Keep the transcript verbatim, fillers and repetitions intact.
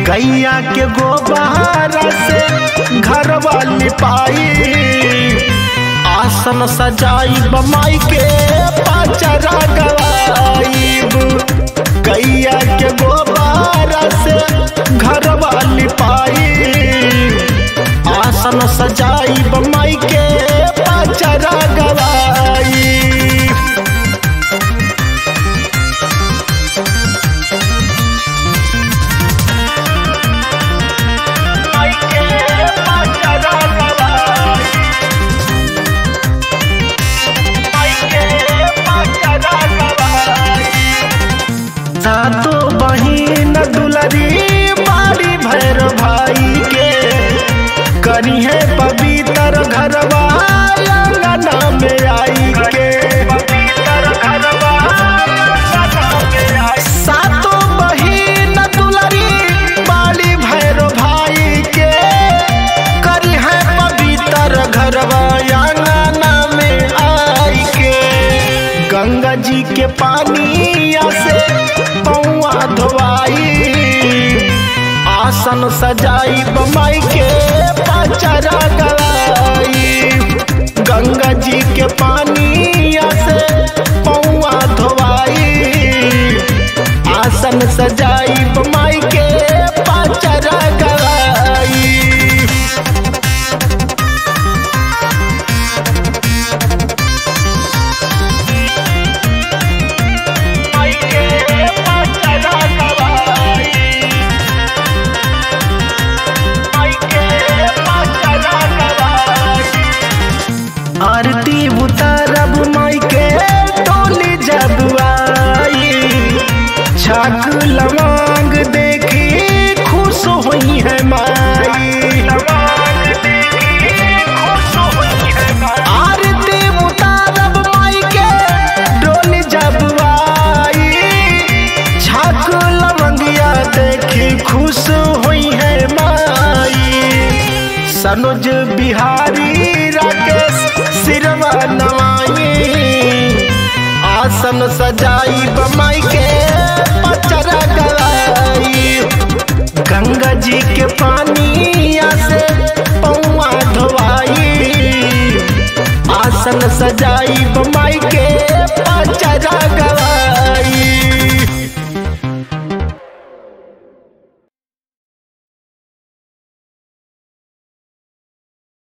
गैया के गोबर से घर वाली पाई, आसन सजाई बमाई के पाचरा गवाईब। गैया के गोबर से घर वाली पाई, आसन सजाई बमाई के पाचरा गवाई। सातो बहिन दुलरी बाड़ी भैर भाई के, करी है पवित्र घरवा अंगना में आई के। सातो बहिन दुलरी बाड़ी भैर भाई के, करी है पवित्र घरवा अंगना में आई के। गंगा जी के पानिया से पौआ धोवाई, आसन सजाई बमाई के पाचरा गवाई। गंगा जी के पानिया से पौआ धोवाई, आसन सजाई बमाई के पाचरा गवाई। आरती उतारब माई के टोली जब आई, छाक लवांग देखी खुश हुई है माई। आरती उतारब माई के टोली जब आई, छाक लवंगिया देखी खुश हुई है माई। सनोज बिहारी राकेश सिरवा नवाई, आसन सजाई बमाई के।